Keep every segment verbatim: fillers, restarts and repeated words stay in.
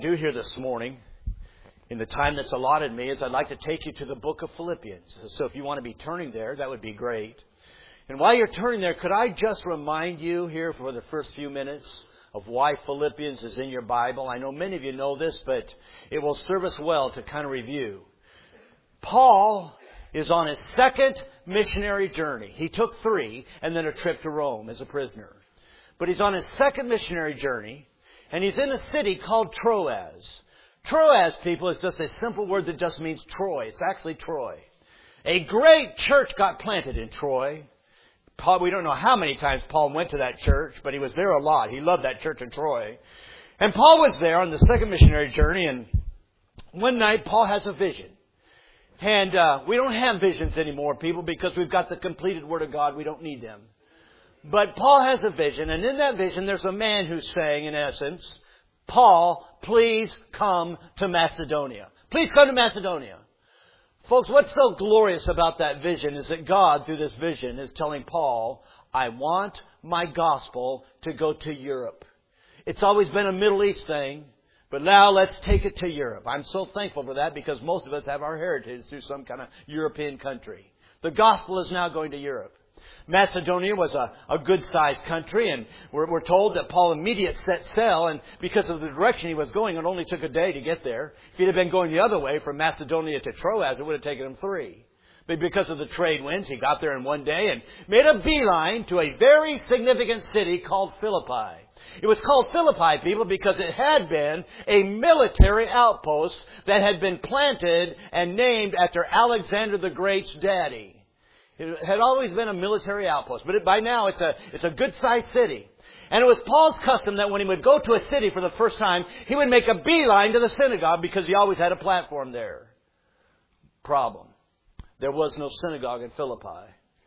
Do here this morning, in the time that's allotted me, is I'd like to take you to the book of Philippians. So if you want to be turning there, that would be great. And while you're turning there, could I just remind you here for the first few minutes of why Philippians is in your Bible? I know many of you know this, but it will serve us well to kind of review. Paul is on his second missionary journey. He took three and then a trip to Rome as a prisoner. But he's on his second missionary journey. And he's in a city called Troas. Troas, people, is just a simple word that just means Troy. It's actually Troy. A great church got planted in Troy. Paul, we don't know how many times Paul went to that church, but he was there a lot. He loved that church in Troy. And Paul was there on the second missionary journey, and one night Paul has a vision. And uh, we don't have visions anymore, people, because we've got the completed Word of God. We don't need them. But Paul has a vision, and in that vision there's a man who's saying, in essence, Paul, please come to Macedonia. Please come to Macedonia. Folks, what's so glorious about that vision is that God, through this vision, is telling Paul, I want my gospel to go to Europe. It's always been a Middle East thing, but now let's take it to Europe. I'm so thankful for that because most of us have our heritage through some kind of European country. The gospel is now going to Europe. Macedonia was a, a good-sized country, and we're, we're told that Paul immediately set sail, and because of the direction he was going, it only took a day to get there. If he'd have been going the other way from Macedonia to Troas, it would have taken him three. But because of the trade winds, he got there in one day and made a beeline to a very significant city called Philippi. It was called Philippi, people, because it had been a military outpost that had been planted and named after Alexander the Great's daddy. It had always been a military outpost, but it, by now it's a it's a good-sized city. And it was Paul's custom that when he would go to a city for the first time, he would make a beeline to the synagogue because he always had a platform there. Problem. There was no synagogue in Philippi.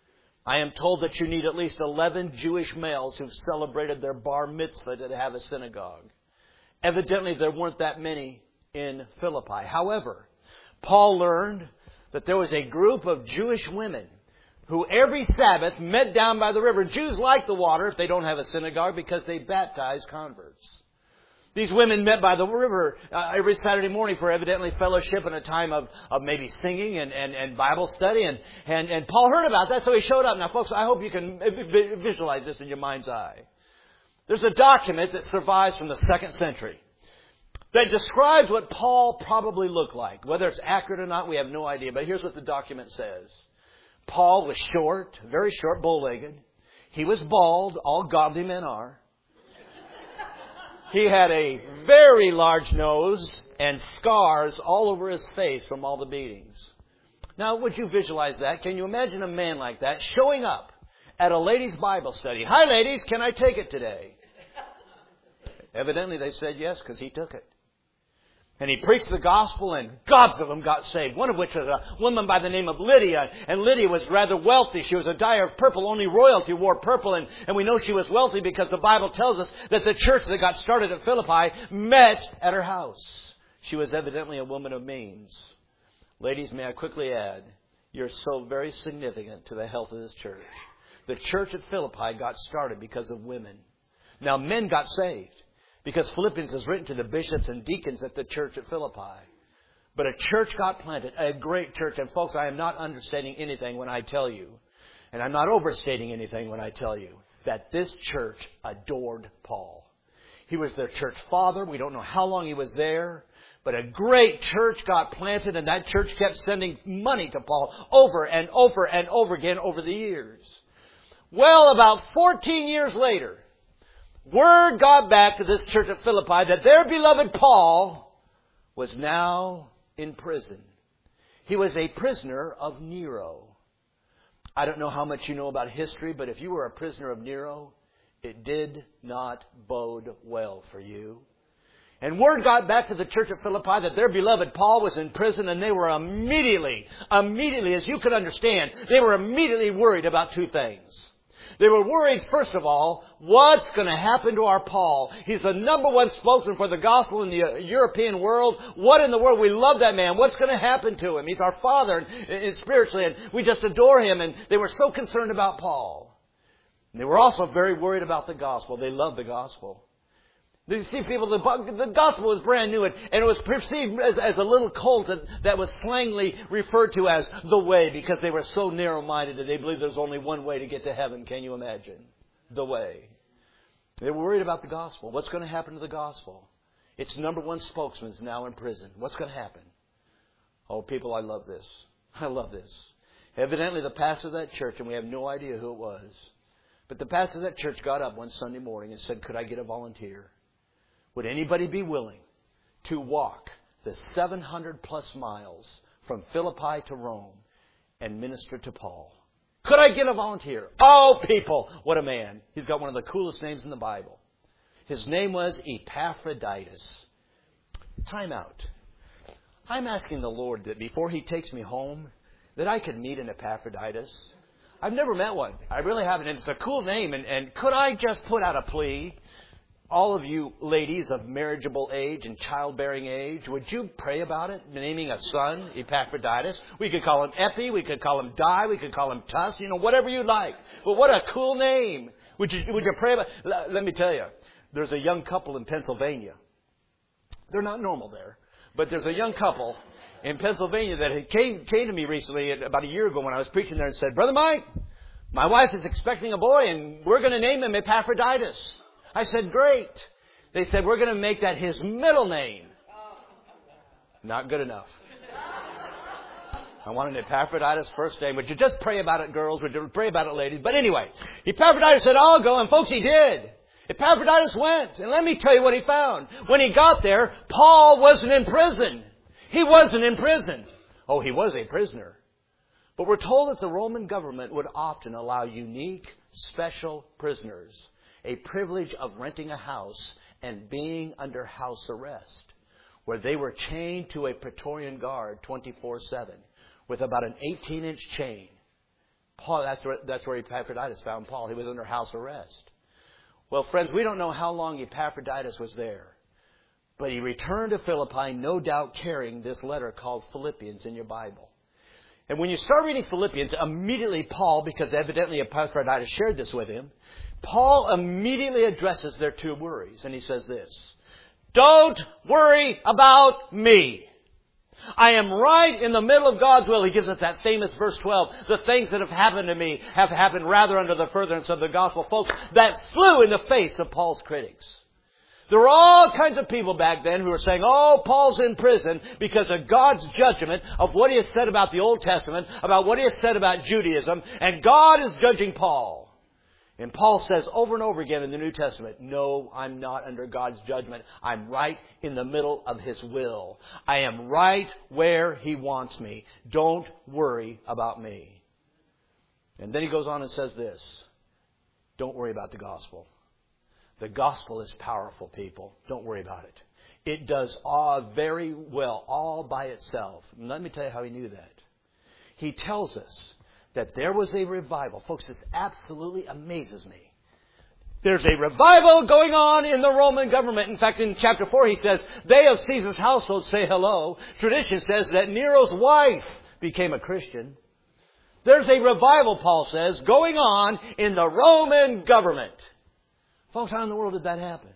I am told that you need at least eleven Jewish males who've celebrated their bar mitzvah to have a synagogue. Evidently, there weren't that many in Philippi. However, Paul learned that there was a group of Jewish women who every Sabbath met down by the river. Jews like the water if they don't have a synagogue because they baptize converts. These women met by the river uh, every Saturday morning for evidently fellowship and a time of, of maybe singing and, and, and Bible study. And, and, and Paul heard about that, so he showed up. Now, folks, I hope you can visualize this in your mind's eye. There's a document that survives from the second century that describes what Paul probably looked like. Whether it's accurate or not, we have no idea. But here's what the document says. Paul was short, very short, bow-legged. He was bald, all godly men are. He had a very large nose and scars all over his face from all the beatings. Now, would you visualize that? Can you imagine a man like that showing up at a ladies' Bible study? Hi, ladies, can I take it today? Evidently, they said yes because he took it. And he preached the gospel, and gobs of them got saved. One of which was a woman by the name of Lydia. And Lydia was rather wealthy. She was a dyer of purple. Only royalty wore purple. And, and we know she was wealthy because the Bible tells us that the church that got started at Philippi met at her house. She was evidently a woman of means. Ladies, may I quickly add, you're so very significant to the health of this church. The church at Philippi got started because of women. Now, men got saved. Because Philippians is written to the bishops and deacons at the church at Philippi. But a church got planted, a great church. And folks, I am not understating anything when I tell you, and I'm not overstating anything when I tell you, that this church adored Paul. He was their church father. We don't know how long he was there. But a great church got planted, and that church kept sending money to Paul over and over and over again over the years. Well, about fourteen years later, word got back to this church at Philippi that their beloved Paul was now in prison. He was a prisoner of Nero. I don't know how much you know about history, but if you were a prisoner of Nero, it did not bode well for you. And word got back to the church at Philippi that their beloved Paul was in prison, and they were immediately, immediately, as you could understand, they were immediately worried about two things. They were worried, first of all, what's going to happen to our Paul? He's the number one spokesman for the gospel in the European world. What in the world? We love that man. What's going to happen to him? He's our father and, and spiritually, and we just adore him. And they were so concerned about Paul. And they were also very worried about the gospel. They loved the gospel. You see, people, the, the gospel was brand new, and, and it was perceived as, as a little cult that, that was slangily referred to as the way, because they were so narrow-minded that they believed there's only one way to get to heaven. Can you imagine? The way. They were worried about the gospel. What's going to happen to the gospel? Its number one spokesman is now in prison. What's going to happen? Oh, people, I love this. I love this. Evidently, the pastor of that church, and we have no idea who it was, but the pastor of that church got up one Sunday morning and said, could I get a volunteer? Would anybody be willing to walk the seven hundred plus miles from Philippi to Rome and minister to Paul? Could I get a volunteer? Oh, people, what a man. He's got one of the coolest names in the Bible. His name was Epaphroditus. Time out. I'm asking the Lord that before He takes me home, that I could meet an Epaphroditus. I've never met one. I really haven't. And it's a cool name. And, and could I just put out a plea? All of you ladies of marriageable age and childbearing age, would you pray about it? Naming a son, Epaphroditus. We could call him Epi. We could call him Di. We could call him Tuss. You know, whatever you like. But what a cool name. Would you, would you pray about it? Let me tell you. There's a young couple in Pennsylvania. They're not normal there. But there's a young couple in Pennsylvania that came, came to me recently, about a year ago when I was preaching there, and said, Brother Mike, my wife is expecting a boy and we're going to name him Epaphroditus. I said, great. They said, we're going to make that his middle name. Not good enough. I want an Epaphroditus first name. Would you just pray about it, girls? Would you pray about it, ladies? But anyway, Epaphroditus said, I'll go. And folks, he did. Epaphroditus went. And let me tell you what he found. When he got there, Paul wasn't in prison. He wasn't in prison. Oh, he was a prisoner. But we're told that the Roman government would often allow unique, special prisoners a privilege of renting a house and being under house arrest, where they were chained to a Praetorian guard twenty-four seven with about an eighteen inch chain. Paul, that's where, that's where Epaphroditus found Paul. He was under house arrest. Well, friends, we don't know how long Epaphroditus was there, but he returned to Philippi, no doubt carrying this letter called Philippians in your Bible. And when you start reading Philippians, immediately Paul, because evidently Epaphroditus shared this with him, Paul immediately addresses their two worries. And he says this, don't worry about me. I am right in the middle of God's will. He gives us that famous verse twelve. The things that have happened to me have happened rather under the furtherance of the gospel. Folks, that flew in the face of Paul's critics. There were all kinds of people back then who were saying, oh, Paul's in prison because of God's judgment of what he has said about the Old Testament, about what he has said about Judaism, and God is judging Paul. And Paul says over and over again in the New Testament, no, I'm not under God's judgment. I'm right in the middle of His will. I am right where He wants me. Don't worry about me. And then he goes on and says this, don't worry about the gospel. The gospel is powerful, people. Don't worry about it. It does all very well, all by itself. And let me tell you how he knew that. He tells us that there was a revival. Folks, this absolutely amazes me. There's a revival going on in the Roman government. In fact, in chapter four, he says, they of Caesar's household say hello. Tradition says that Nero's wife became a Christian. There's a revival, Paul says, going on in the Roman government. Folks, how in the world did that happen?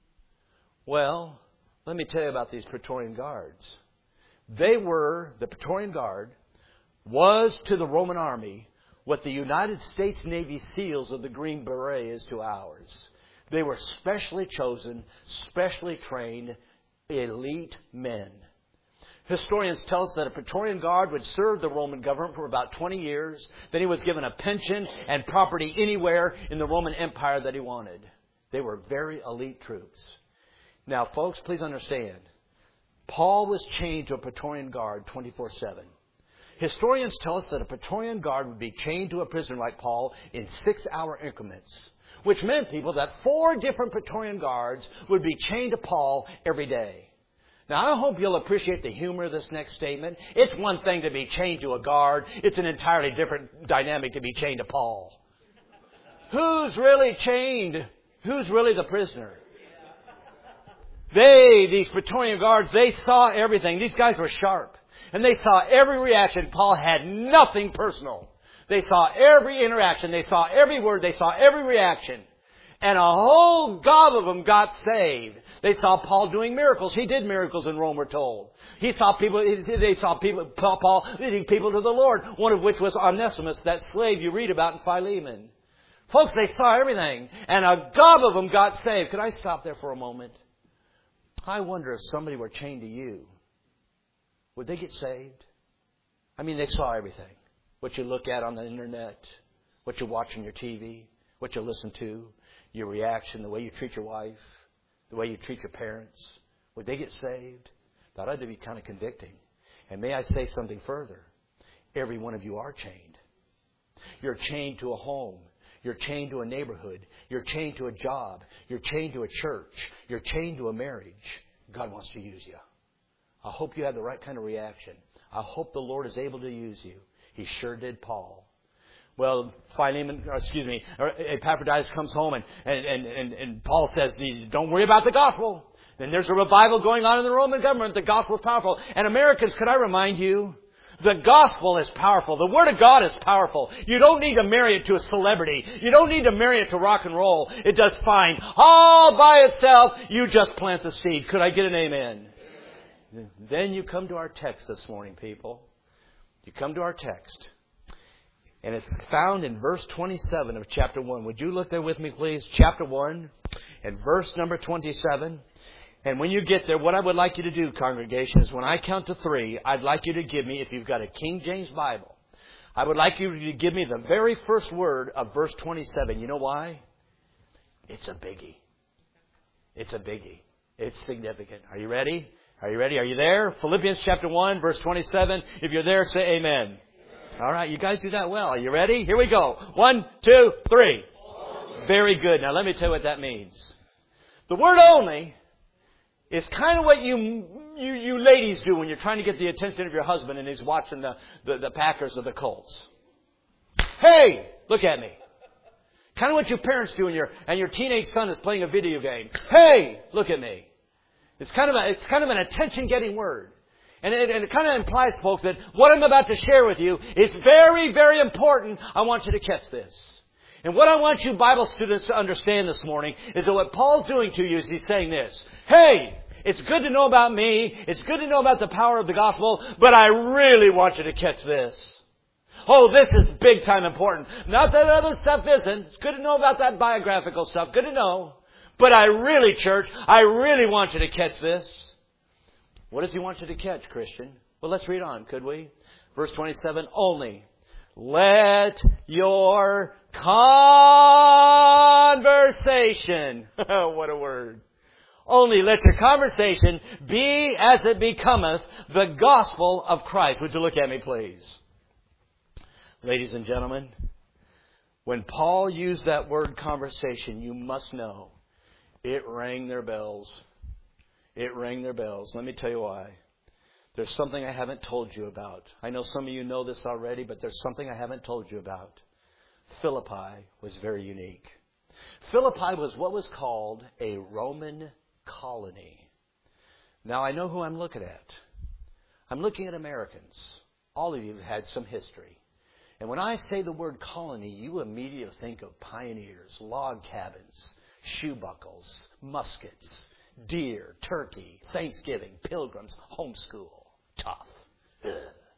Well, let me tell you about these Praetorian guards. They were, the Praetorian Guard was to the Roman army what the United States Navy SEALs of the Green Beret is to ours. They were specially chosen, specially trained, elite men. Historians tell us that a Praetorian Guard would serve the Roman government for about twenty years. Then he was given a pension and property anywhere in the Roman Empire that he wanted. They were very elite troops. Now, folks, please understand. Paul was chained to a Praetorian Guard twenty-four seven. Historians tell us that a Praetorian Guard would be chained to a prisoner like Paul in six-hour increments, which meant, people, that four different Praetorian Guards would be chained to Paul every day. Now, I hope you'll appreciate the humor of this next statement. It's one thing to be chained to a guard. It's an entirely different dynamic to be chained to Paul. Who's really chained? Who's really the prisoner? They, these Praetorian Guards, they saw everything. These guys were sharp. And they saw every reaction. Paul had nothing personal. They saw every interaction. They saw every word. They saw every reaction. And a whole gob of them got saved. They saw Paul doing miracles. He did miracles in Rome, we're told. He saw people, they saw people, Paul leading people to the Lord. One of which was Onesimus, that slave you read about in Philemon. Folks, they saw everything. And a gob of them got saved. Could I stop there for a moment? I wonder if somebody were chained to you, would they get saved? I mean, they saw everything. What you look at on the internet, what you watch on your T V, what you listen to, your reaction, the way you treat your wife, the way you treat your parents. Would they get saved? That ought to be kind of convicting. And may I say something further? Every one of you are chained. You're chained to a home. You're chained to a neighborhood. You're chained to a job. You're chained to a church. You're chained to a marriage. God wants to use you. I hope you have the right kind of reaction. I hope the Lord is able to use you. He sure did Paul. Well, Philemon, or excuse me, Epaphroditus comes home and, and, and, and, and Paul says, don't worry about the gospel. Then there's a revival going on in the Roman government. The gospel is powerful. And Americans, could I remind you, the gospel is powerful. The Word of God is powerful. You don't need to marry it to a celebrity. You don't need to marry it to rock and roll. It does fine. All by itself, you just plant the seed. Could I get an amen? Amen. Then you come to our text this morning, people. You come to our text. And it's found in verse twenty-seven of chapter one. Would you look there with me, please? Chapter one and verse number twenty-seven. And when you get there, what I would like you to do, congregation, is when I count to three, I'd like you to give me, if you've got a King James Bible, I would like you to give me the very first word of verse twenty-seven. You know why? It's a biggie. It's a biggie. It's significant. Are you ready? Are you ready? Are you there? Philippians chapter one, verse twenty-seven. If you're there, say amen. All right, you guys do that well. Are you ready? Here we go. One, two, three. Only. Very good. Now let me tell you what that means. The word only is kind of what you, you you ladies do when you're trying to get the attention of your husband and he's watching the, the, the Packers or the Colts. Hey, look at me. Kind of what your parents do when your and your teenage son is playing a video game. Hey, look at me. It's kind of a, it's kind of an attention-getting word. And it, and it kind of implies, folks, that what I'm about to share with you is very, very important. I want you to catch this. And what I want you Bible students to understand this morning is that what Paul's doing to you is he's saying this. Hey, it's good to know about me. It's good to know about the power of the gospel. But I really want you to catch this. Oh, this is big time important. Not that other stuff isn't. It's good to know about that biographical stuff. Good to know. But I really, church, I really want you to catch this. What does he want you to catch, Christian? Well, let's read on, could we? Verse twenty-seven, only let your conversation, what a word, only let your conversation be as it becometh the gospel of Christ. Would you look at me, please? Ladies and gentlemen, when Paul used that word conversation, you must know, it rang their bells. It rang their bells. Let me tell you why. There's something I haven't told you about. I know some of you know this already, but there's something I haven't told you about. Philippi was very unique. Philippi was what was called a Roman colony. Now, I know who I'm looking at. I'm looking at Americans. All of you have had some history. And when I say the word colony, you immediately think of pioneers, log cabins, shoe buckles, muskets, deer, turkey, Thanksgiving, pilgrims, homeschool. Tough. Ugh.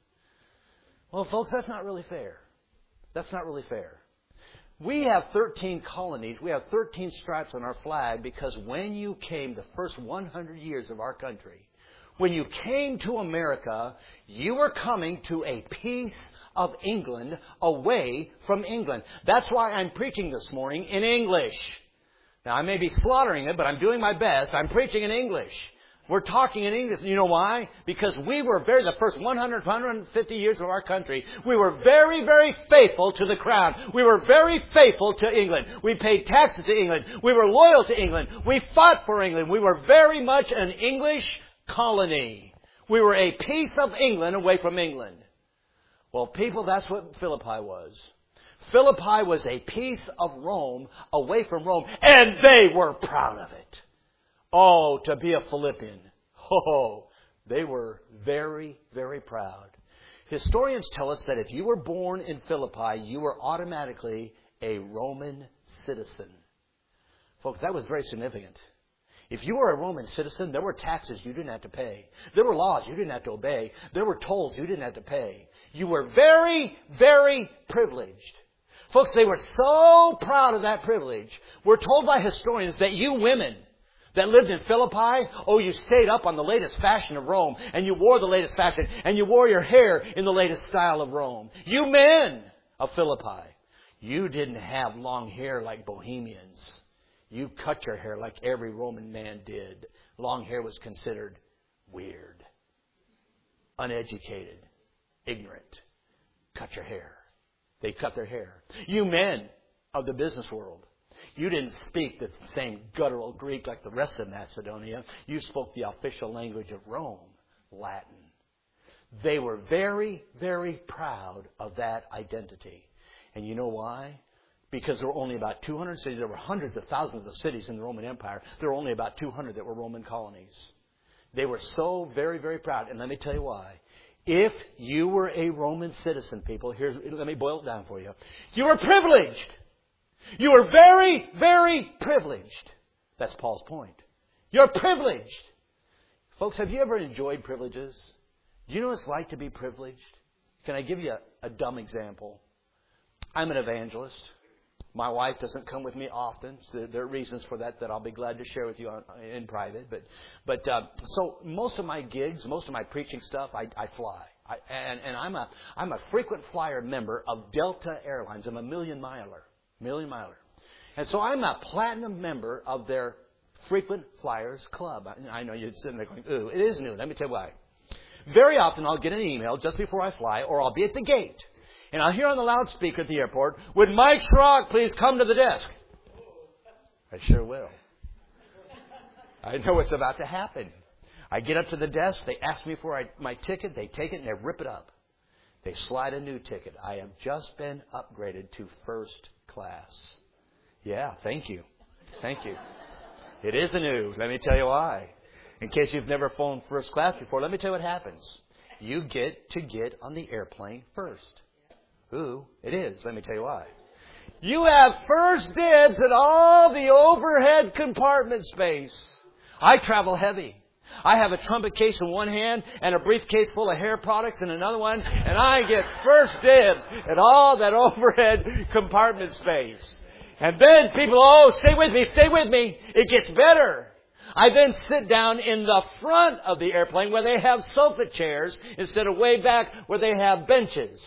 Well, folks, that's not really fair. That's not really fair. We have thirteen colonies. We have thirteen stripes on our flag because when you came the first one hundred years of our country, when you came to America, you were coming to a piece of England away from England. That's why I'm preaching this morning in English. Now, I may be slaughtering it, but I'm doing my best. I'm preaching in English. We're talking in English. You know why? Because we were very, the first one hundred, one hundred fifty years of our country, we were very, very faithful to the crown. We were very faithful to England. We paid taxes to England. We were loyal to England. We fought for England. We were very much an English colony. We were a piece of England away from England. Well, people, that's what Philippi was. Philippi was a piece of Rome away from Rome, and they were proud of it. Oh, to be a Philippian. Oh, they were very, very proud. Historians tell us that if you were born in Philippi, you were automatically a Roman citizen. Folks, that was very significant. If you were a Roman citizen, there were taxes you didn't have to pay. There were laws you didn't have to obey. There were tolls you didn't have to pay. You were very, very privileged. Folks, they were so proud of that privilege. We're told by historians that you women that lived in Philippi, oh, you stayed up on the latest fashion of Rome, and you wore the latest fashion, and you wore your hair in the latest style of Rome. You men of Philippi, you didn't have long hair like Bohemians. You cut your hair like every Roman man did. Long hair was considered weird, uneducated, ignorant. Cut your hair. They cut their hair. You men of the business world, you didn't speak the same guttural Greek like the rest of Macedonia. You spoke the official language of Rome, Latin. They were very, very proud of that identity. And you know why? Because there were only about two hundred cities. There were hundreds of thousands of cities in the Roman Empire. There were only about two hundred that were Roman colonies. They were so very, very proud. And let me tell you why. If you were a Roman citizen, people, here's, let me boil it down for you. You were privileged. You were very, very privileged. That's Paul's point. You're privileged. Folks, have you ever enjoyed privileges? Do you know what it's like to be privileged? Can I give you a, a dumb example? I'm an evangelist. My wife doesn't come with me often. So there are reasons for that that I'll be glad to share with you on, in private. But, but uh, so most of my gigs, most of my preaching stuff, I, I fly. I, and and I'm a I'm a frequent flyer member of Delta Airlines. I'm a million miler, million miler, and so I'm a platinum member of their frequent flyers club. I, I know you're sitting there going, "Ooh, it is new." Let me tell you why. Very often I'll get an email just before I fly, or I'll be at the gate. And I'll hear on the loudspeaker at the airport, "Would Mike Schrock please come to the desk?" I sure will. I know what's about to happen. I get up to the desk. They ask me for my ticket. They take it and they rip it up. They slide a new ticket. I have just been upgraded to first class. Yeah, thank you. Thank you. It is a new. Let me tell you why. In case you've never flown first class before, let me tell you what happens. You get to get on the airplane first. Ooh, it is. Let me tell you why. You have first dibs at all the overhead compartment space. I travel heavy. I have a trumpet case in one hand and a briefcase full of hair products in another one, and I get first dibs at all that overhead compartment space. And then people, oh, stay with me, stay with me. It gets better. I then sit down in the front of the airplane where they have sofa chairs instead of way back where they have benches.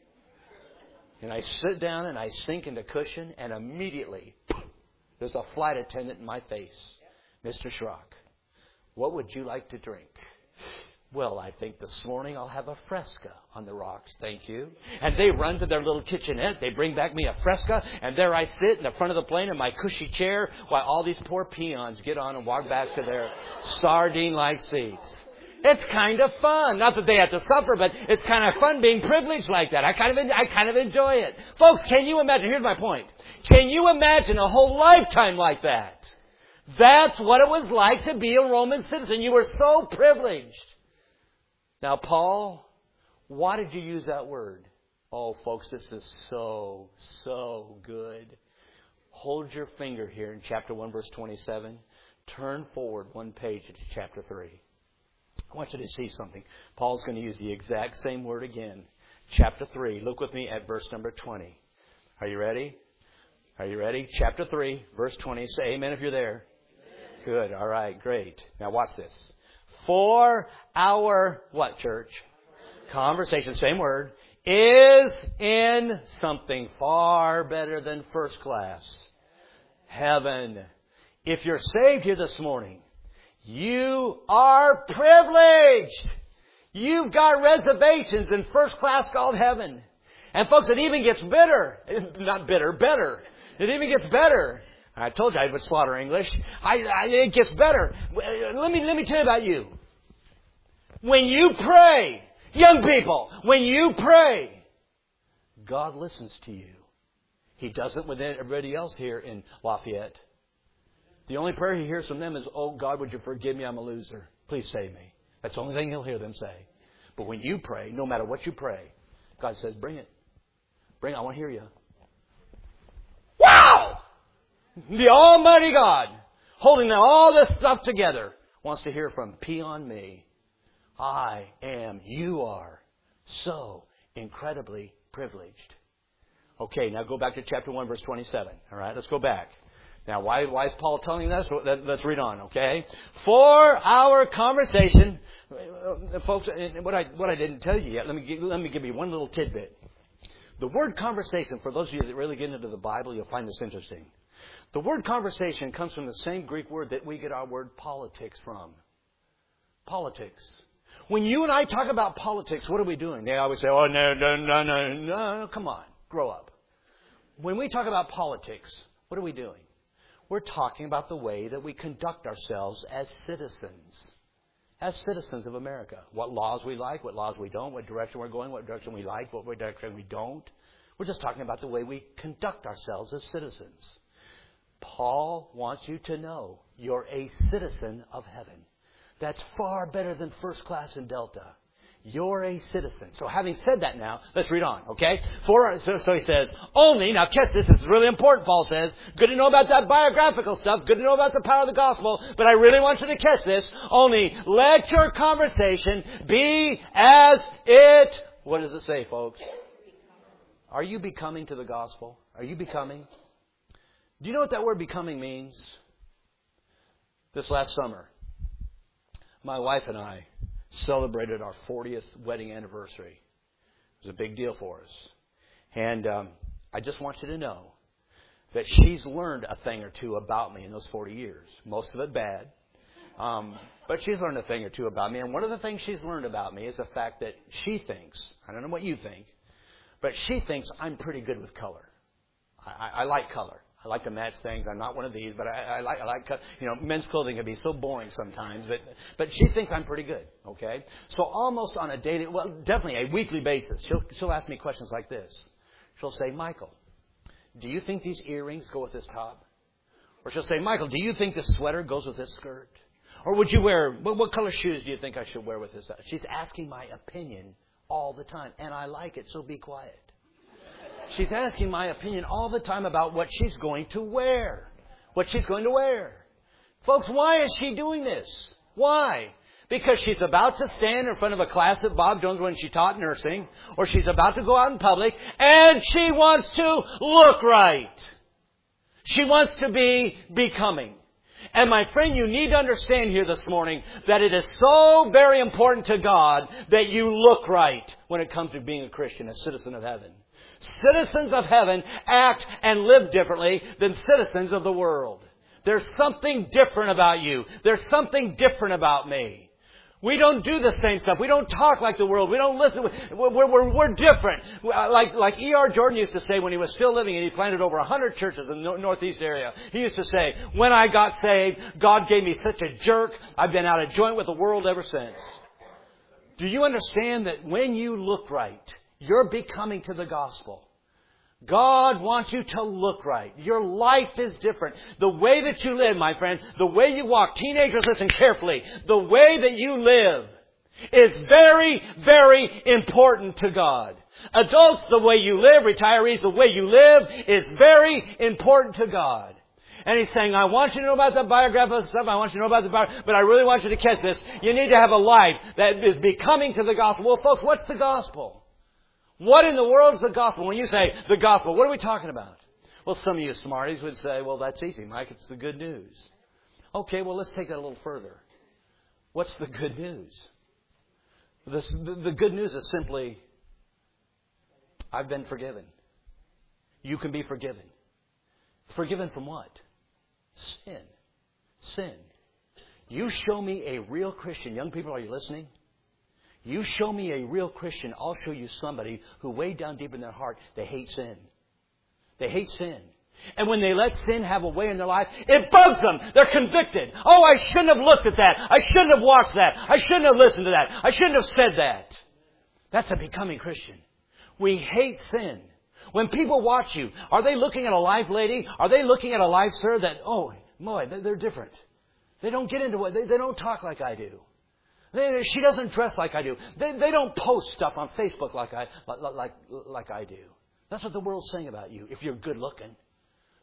And I sit down and I sink into cushion, and immediately there's a flight attendant in my face. "Mister Schrock, what would you like to drink?" "Well, I think this morning I'll have a Fresca on the rocks, thank you." And they run to their little kitchenette. They bring back me a Fresca, and there I sit in the front of the plane in my cushy chair while all these poor peons get on and walk back to their sardine-like seats. It's kind of fun. Not that they have to suffer, but it's kind of fun being privileged like that. I kind of, I kind of enjoy it. Folks, can you imagine? Here's my point. Can you imagine a whole lifetime like that? That's what it was like to be a Roman citizen. You were so privileged. Now, Paul, why did you use that word? Oh, folks, this is so, so good. Hold your finger here in chapter one, verse twenty-seven. Turn forward one page to chapter three. I want you to see something. Paul's going to use the exact same word again. Chapter three. Look with me at verse number twenty. Are you ready? Are you ready? Chapter three, verse twenty. Say amen if you're there. Amen. Good. All right. Great. Now watch this. For our, what, church? Conversation, same word, is in something far better than first class. Heaven. If you're saved here this morning, you are privileged. You've got reservations in first class called heaven. And folks, it even gets better. Not bitter, better. It even gets better. I told you I would slaughter English. I, I, it gets better. Let me, let me tell you about you. When you pray, young people, when you pray, God listens to you. He does it with everybody else here in Lafayette. The only prayer He hears from them is, "Oh, God, would you forgive me? I'm a loser. Please save me." That's the only thing He'll hear them say. But when you pray, no matter what you pray, God says, "Bring it. Bring it. I want to hear you." Wow! The Almighty God, holding all this stuff together, wants to hear from P on me. I am, you are so incredibly privileged. Okay, now go back to chapter one, verse twenty-seven. All right, let's go back. Now, why, why is Paul telling us? Let's read on, okay? For our conversation, folks, what I, what I didn't tell you yet, let me, give, let me give you one little tidbit. The word conversation, for those of you that really get into the Bible, you'll find this interesting. The word conversation comes from the same Greek word that we get our word politics from. Politics. When you and I talk about politics, what are we doing? They always say, oh, no, no, no, no, no, come on, grow up. When we talk about politics, what are we doing? We're talking about the way that we conduct ourselves as citizens. As citizens of America. What laws we like, what laws we don't, what direction we're going, what direction we like, what direction we don't. We're just talking about the way we conduct ourselves as citizens. Paul wants you to know you're a citizen of heaven. That's far better than first class in Delta. You're a citizen. So having said that now, let's read on, okay? For, so, so he says, only, now catch this, this is really important, Paul says. Good to know about that biographical stuff. Good to know about the power of the gospel. But I really want you to catch this. Only let your conversation be as it, what does it say, folks? Are you becoming to the gospel? Are you becoming? Do you know what that word becoming means? This last summer, my wife and I celebrated our fortieth wedding anniversary. It was a big deal for us. And um, I just want you to know that she's learned a thing or two about me in those forty years. Most of it bad. Um, but she's learned a thing or two about me. And one of the things she's learned about me is the fact that she thinks, I don't know what you think, but she thinks I'm pretty good with color. I, I, I like color. I like to match things. I'm not one of these, but I, I like, I like, you know, men's clothing can be so boring sometimes. But, but she thinks I'm pretty good. Okay, so almost on a daily, well, definitely a weekly basis, she'll she'll ask me questions like this. She'll say, Michael, do you think these earrings go with this top? Or she'll say, Michael, do you think this sweater goes with this skirt? Or would you wear what, what color shoes do you think I should wear with this? She's asking my opinion all the time, and I like it. So be quiet. She's asking my opinion all the time about what she's going to wear. What she's going to wear. Folks, why is she doing this? Why? Because she's about to stand in front of a class at Bob Jones when she taught nursing. Or she's about to go out in public. And she wants to look right. She wants to be becoming. And my friend, you need to understand here this morning that it is so very important to God that you look right when it comes to being a Christian, a citizen of heaven. Citizens of heaven act and live differently than citizens of the world. There's something different about you. There's something different about me. We don't do the same stuff. We don't talk like the world. We don't listen. We're, we're, we're different. Like, like E R Jordan used to say when he was still living and he planted over one hundred churches in the Northeast area. He used to say, when I got saved, God gave me such a jerk. I've been out of joint with the world ever since. Do you understand that when you look right, you're becoming to the gospel? God wants you to look right. Your life is different. The way that you live, my friend, the way you walk, teenagers, listen carefully. The way that you live is very, very important to God. Adults, the way you live, retirees, the way you live is very important to God. And He's saying, I want you to know about the biographical stuff. I want you to know about the bio, but I really want you to catch this. You need to have a life that is becoming to the gospel. Well, folks, what's the gospel? What in the world is the gospel? When you say the gospel, what are we talking about? Well, some of you smarties would say, well, that's easy, Mike. It's the good news. Okay, well, let's take that a little further. What's the good news? This, the, the good news is simply, I've been forgiven. You can be forgiven. Forgiven from what? Sin. Sin. You show me a real Christian. Young people, are you listening? You show me a real Christian, I'll show you somebody who way down deep in their heart, they hate sin. They hate sin. And when they let sin have a way in their life, it bugs them. They're convicted. Oh, I shouldn't have looked at that. I shouldn't have watched that. I shouldn't have listened to that. I shouldn't have said that. That's a becoming Christian. We hate sin. When people watch you, are they looking at a life lady? Are they looking at a life sir that, oh, boy, they're different. They don't get into it. They, they don't talk like I do. They, she doesn't dress like I do. They, they don't post stuff on Facebook like I like, like like I do. That's what the world's saying about you. If you're good looking,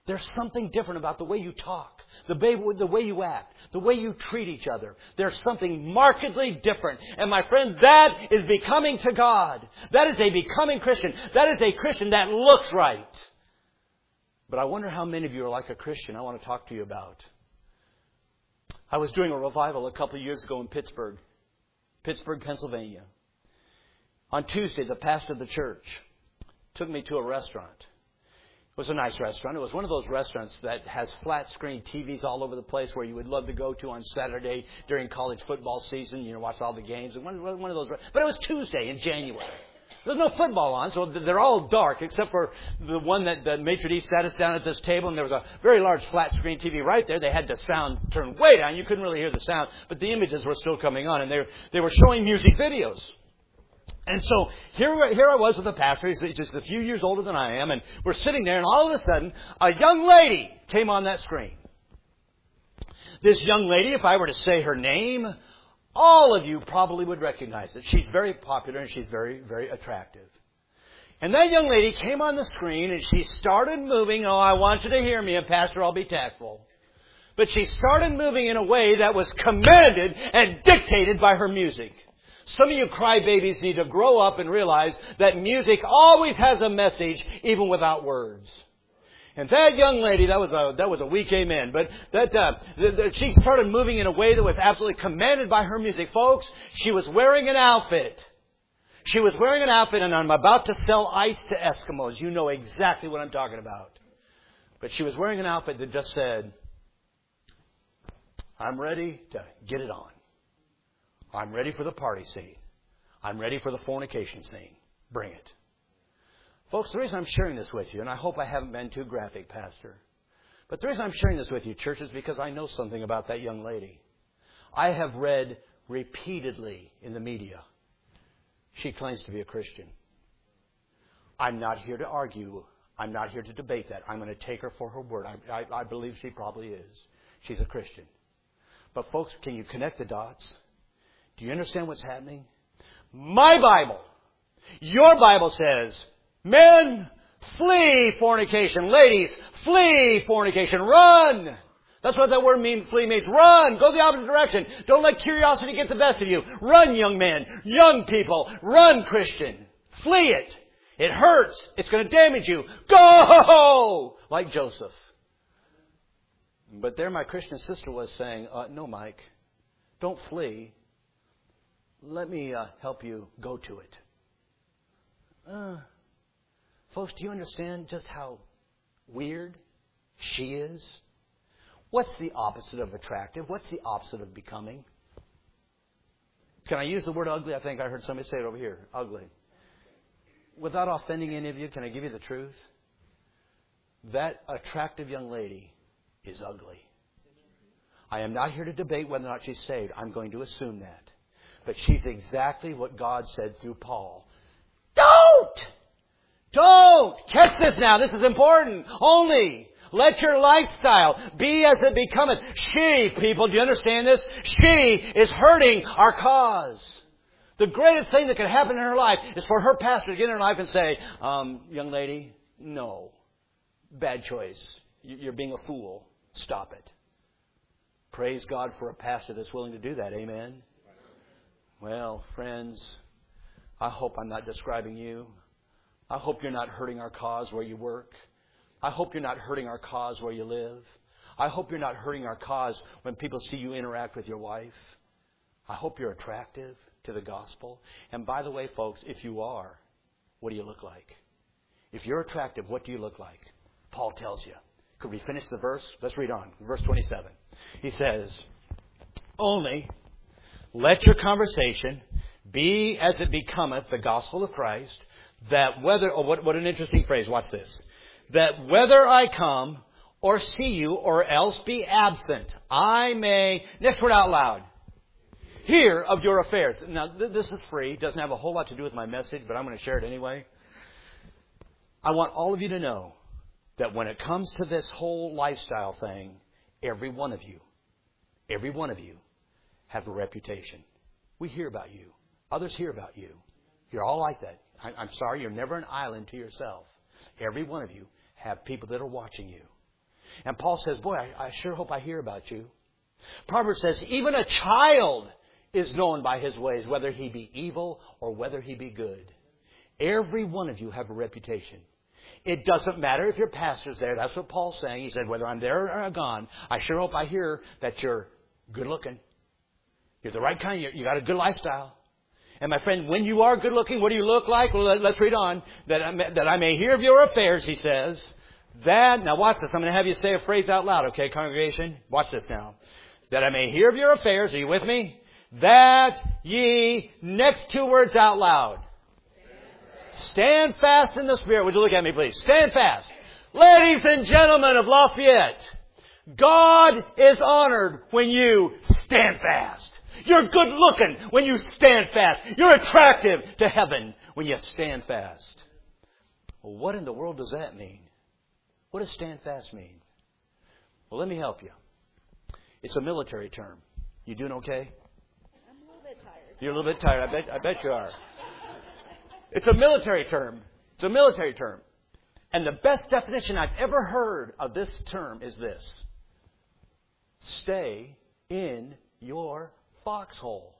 There's something different about the way you talk, the way, the way you act, the way you treat each other. There's something markedly different. And my friend, that is becoming to God. That is a becoming Christian. That is a Christian that looks right. But I wonder how many of you are like a Christian I want to talk to you about. I was doing a revival a couple of years ago in Pittsburgh, Pittsburgh, Pennsylvania. On Tuesday, the pastor of the church took me to a restaurant. It was a nice restaurant. It was one of those restaurants that has flat screen T Vs all over the place where you would love to go to on Saturday during college football season, you know, watch all the games. And one, one of those, but it was Tuesday in January. There's no football on, so they're all dark except for the one that the maitre d' sat us down at this table, and there was a very large flat screen T V right there. They had the sound turned way down. You couldn't really hear the sound, but the images were still coming on, and they they were showing music videos. And so here, here I was with the pastor. He's just a few years older than I am, and we're sitting there, and all of a sudden, a young lady came on that screen. This young lady, if I were to say her name, all of you probably would recognize it. She's very popular, and she's very, very attractive. And that young lady came on the screen, and she started moving. Oh, I want you to hear me, and Pastor, I'll be tactful. But she started moving in a way that was commanded and dictated by her music. Some of you crybabies need to grow up and realize that music always has a message, even without words. And that young lady, that was a that was a weak amen, but that uh, the, the, she started moving in a way that was absolutely commanded by her music. Folks, she was wearing an outfit. She was wearing an outfit, and I'm about to sell ice to Eskimos. You know exactly what I'm talking about. But she was wearing an outfit that just said, I'm ready to get it on. I'm ready for the party scene. I'm ready for the fornication scene. Bring it. Folks, the reason I'm sharing this with you, and I hope I haven't been too graphic, Pastor, but the reason I'm sharing this with you, church, is because I know something about that young lady. I have read repeatedly in the media, she claims to be a Christian. I'm not here to argue. I'm not here to debate that. I'm going to take her for her word. I, I, I believe she probably is. She's a Christian. But folks, can you connect the dots? Do you understand what's happening? My Bible, your Bible says, men, flee fornication. Ladies, flee fornication. Run. That's what that word means, flee means. Run. Go the opposite direction. Don't let curiosity get the best of you. Run, young men, young people. Run, Christian. Flee it. It hurts. It's going to damage you. Go! Like Joseph. But there my Christian sister was saying, uh, no, Mike, don't flee. Let me uh, help you go to it. Uh, folks, do you understand just how weird she is? What's the opposite of attractive? What's the opposite of becoming? Can I use the word ugly? I think I heard somebody say it over here. Ugly. Without offending any of you, can I give you the truth? That attractive young lady is ugly. I am not here to debate whether or not she's saved. I'm going to assume that. But she's exactly what God said through Paul. Don't! Don't! Catch this now. This is important. Only let your lifestyle be as it becometh. She, people, do you understand this? She is hurting our cause. The greatest thing that can happen in her life is for her pastor to get in her life and say, um, young lady, no. Bad choice. You're being a fool. Stop it. Praise God for a pastor that's willing to do that. Amen. Well, friends, I hope I'm not describing you. I hope you're not hurting our cause where you work. I hope you're not hurting our cause where you live. I hope you're not hurting our cause when people see you interact with your wife. I hope you're attractive to the gospel. And by the way, folks, if you are, what do you look like? If you're attractive, what do you look like? Paul tells you. Could we finish the verse? Let's read on. Verse twenty-seven. He says, only let your conversation be as it becometh the gospel of Christ, that whether, oh, what, what an interesting phrase, watch this, that whether I come or see you or else be absent, I may, next word out loud, hear of your affairs. Now, th- this is free, doesn't have a whole lot to do with my message, but I'm going to share it anyway. I want all of you to know that when it comes to this whole lifestyle thing, every one of you, every one of you have a reputation. We hear about you. Others hear about you. You're all like that. I'm sorry, you're never an island to yourself. Every one of you have people that are watching you. And Paul says, boy, I, I sure hope I hear about you. Proverbs says, even a child is known by his ways, whether he be evil or whether he be good. Every one of you have a reputation. It doesn't matter if your pastor's there. That's what Paul's saying. He said, whether I'm there or I'm gone, I sure hope I hear that you're good looking. You're the right kind. You got a good lifestyle. And my friend, when you are good looking, what do you look like? Well, let's read on. That I may, that I may hear of your affairs, he says. That, now watch this. I'm going to have you say a phrase out loud, okay, congregation? Watch this now. That I may hear of your affairs. Are you with me? That ye, next two words out loud. Stand fast in the Spirit. Would you look at me, please? Stand fast. Ladies and gentlemen of Lafayette, God is honored when you stand fast. You're good looking when you stand fast. You're attractive to heaven when you stand fast. Well, what in the world does that mean? What does stand fast mean? Well, let me help you. It's a military term. You doing okay? I'm a little bit tired. You're a little bit tired. I bet, I bet you are. It's a military term. It's a military term. And the best definition I've ever heard of this term is this. Stay in your foxhole.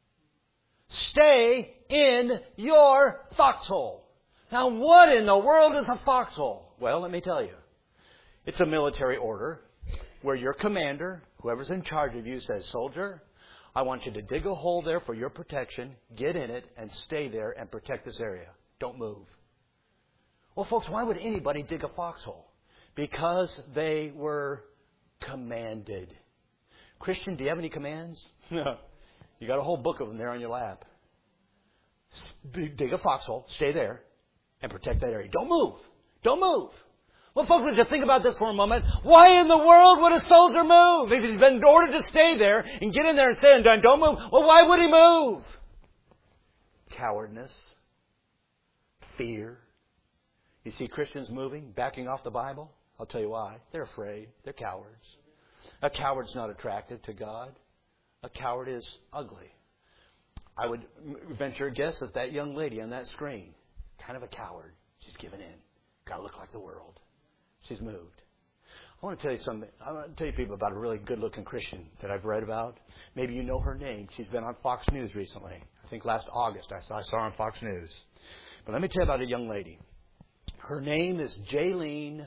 Stay in your foxhole. Now, what in the world is a foxhole? Well, let me tell you. It's a military order where your commander, whoever's in charge of you, says, soldier, I want you to dig a hole there for your protection, get in it, and stay there and protect this area. Don't move. Well, folks, why would anybody dig a foxhole? Because they were commanded. Christian, do you have any commands? No. You got a whole book of them there on your lap. Dig a foxhole, stay there, and protect that area. Don't move. Don't move. Well, folks, would you think about this for a moment? Why in the world would a soldier move? If he's been ordered to stay there and get in there and say and done, don't move. Well, why would he move? Cowardness. Fear. You see Christians moving, backing off the Bible? I'll tell you why. They're afraid. They're cowards. A coward's not attractive to God. A coward is ugly. I would venture a guess that that young lady on that screen, kind of a coward. She's given in. Got to look like the world. She's moved. I want to tell you something. I want to tell you people about a really good-looking Christian that I've read about. Maybe you know her name. She's been on Fox News recently. I think last August I saw, I saw her on Fox News. But let me tell you about a young lady. Her name is Jaylene,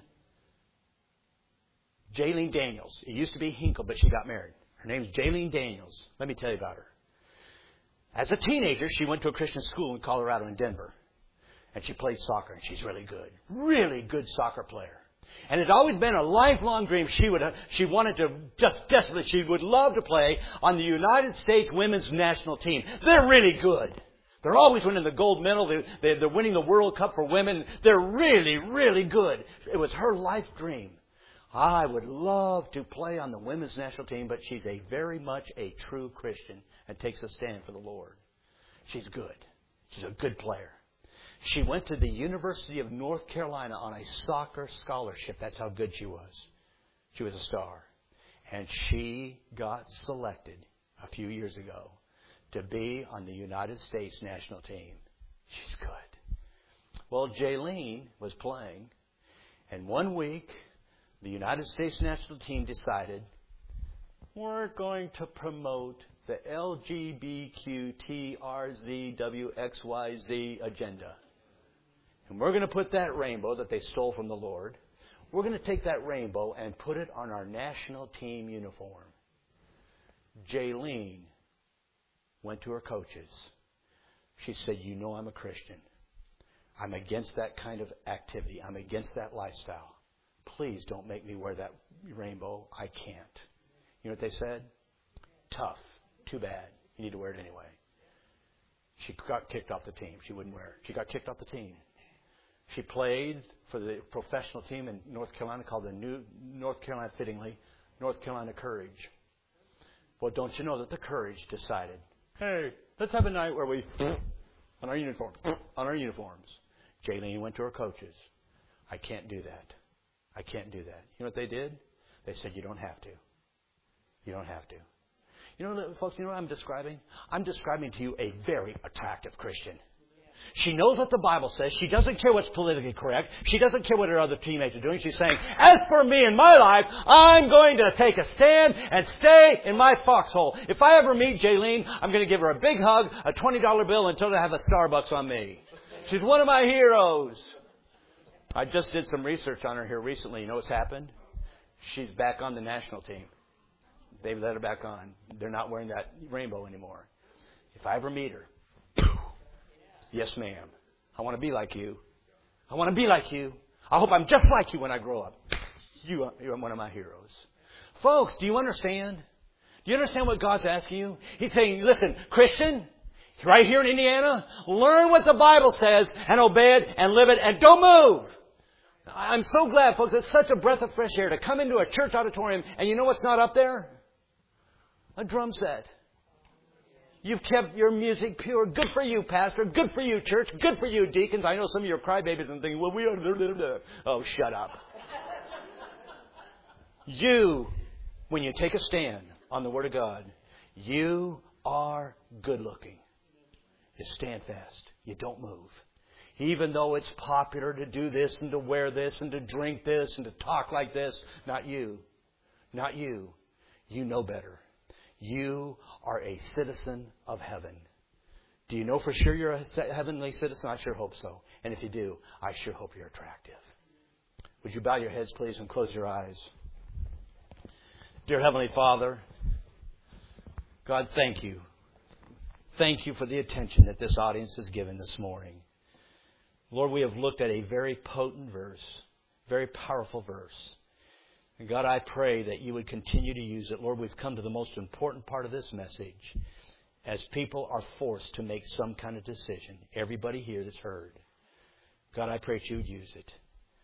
Jaylene Daniels. It used to be Hinkle, but she got married. Her name is Jaylene Daniels. Let me tell you about her. As a teenager, she went to a Christian school in Colorado in Denver. And she played soccer, and she's really good. Really good soccer player. And it had always been a lifelong dream. She would, she wanted to, just desperately, she would love to play on the United States women's national team. They're really good. They're always winning the gold medal. They, they, they're winning the World Cup for women. They're really, really good. It was her life dream. I would love to play on the women's national team, but she's a very much a true Christian and takes a stand for the Lord. She's good. She's a good player. She went to the University of North Carolina on a soccer scholarship. That's how good she was. She was a star. And she got selected a few years ago to be on the United States national team. She's good. Well, Jaylene was playing, and one week, the United States national team decided, we're going to promote the L G B T Q R Z W X Y Z agenda. And we're going to put that rainbow that they stole from the Lord, we're going to take that rainbow and put it on our national team uniform. Jaylene went to her coaches. She said, you know I'm a Christian. I'm against that kind of activity. I'm against that lifestyle. Please don't make me wear that rainbow. I can't. You know what they said? Tough. Too bad. You need to wear it anyway. She got kicked off the team. She wouldn't wear it. She got kicked off the team. She played for the professional team in North Carolina called the New North Carolina, fittingly, North Carolina Courage. Well, don't you know that the Courage decided, hey, let's have a night where we, on our uniform, on our uniforms. Jaylene went to her coaches. I can't do that. I can't do that. You know what they did? They said, you don't have to. You don't have to. You know, folks, you know what I'm describing? I'm describing to you a very attractive Christian. She knows what the Bible says. She doesn't care what's politically correct. She doesn't care what her other teammates are doing. She's saying, as for me and my life, I'm going to take a stand and stay in my foxhole. If I ever meet Jaylene, I'm going to give her a big hug, a twenty dollar bill, and tell her to have a Starbucks on me. She's one of my heroes. I just did some research on her here recently. You know what's happened? She's back on the national team. They've let her back on. They're not wearing that rainbow anymore. If I ever meet her, yes, ma'am. I want to be like you. I want to be like you. I hope I'm just like you when I grow up. You, you're one of my heroes. Folks, do you understand? Do you understand what God's asking you? He's saying, listen, Christian, right here in Indiana, learn what the Bible says and obey it and live it and don't move. I'm so glad, folks. It's such a breath of fresh air to come into a church auditorium and you know what's not up there? A drum set. You've kept your music pure. Good for you, pastor. Good for you, church. Good for you, deacons. I know some of you are crybabies and thinking, well, we are... Oh, shut up. You, when you take a stand on the Word of God, you are good looking. You stand fast. You don't move. Even though it's popular to do this and to wear this and to drink this and to talk like this, not you. Not you. You know better. You are a citizen of heaven. Do you know for sure you're a heavenly citizen? I sure hope so. And if you do, I sure hope you're attractive. Would you bow your heads, please, and close your eyes? Dear Heavenly Father, God, thank you. Thank you for the attention that this audience has given this morning. Lord, we have looked at a very potent verse, very powerful verse. And God, I pray that you would continue to use it. Lord, we've come to the most important part of this message. As people are forced to make some kind of decision. Everybody here that's heard. God, I pray that you would use it.